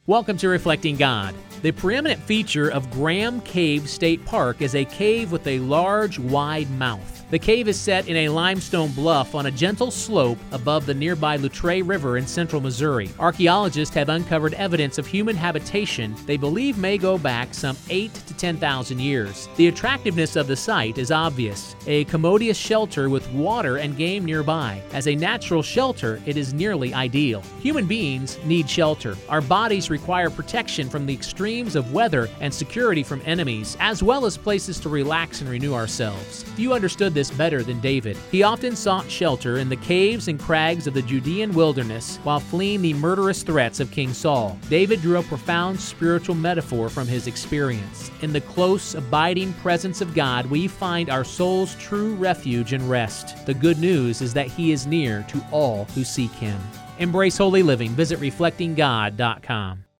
Welcome to Reflecting God. The preeminent feature of Graham Cave State Park is a cave with a large, wide mouth. The cave is set in a limestone bluff on a gentle slope above the nearby Loutre River in central Missouri. Archaeologists have uncovered evidence of human habitation they believe may go back some 8,000 to 10,000 years. The attractiveness of the site is obvious. A commodious shelter with water and game nearby. As a natural shelter, it is nearly ideal. Human beings need shelter. Our bodies require protection from the extremes of weather and security from enemies, as well as places to relax and renew ourselves. Few understood this better than David. He often sought shelter in the caves and crags of the Judean wilderness while fleeing the murderous threats of King Saul. David drew a profound spiritual metaphor from his experience. In the close, abiding presence of God, we find our soul's true refuge and rest. The good news is that He is near to all who seek Him. Embrace holy living. Visit reflectinggod.com.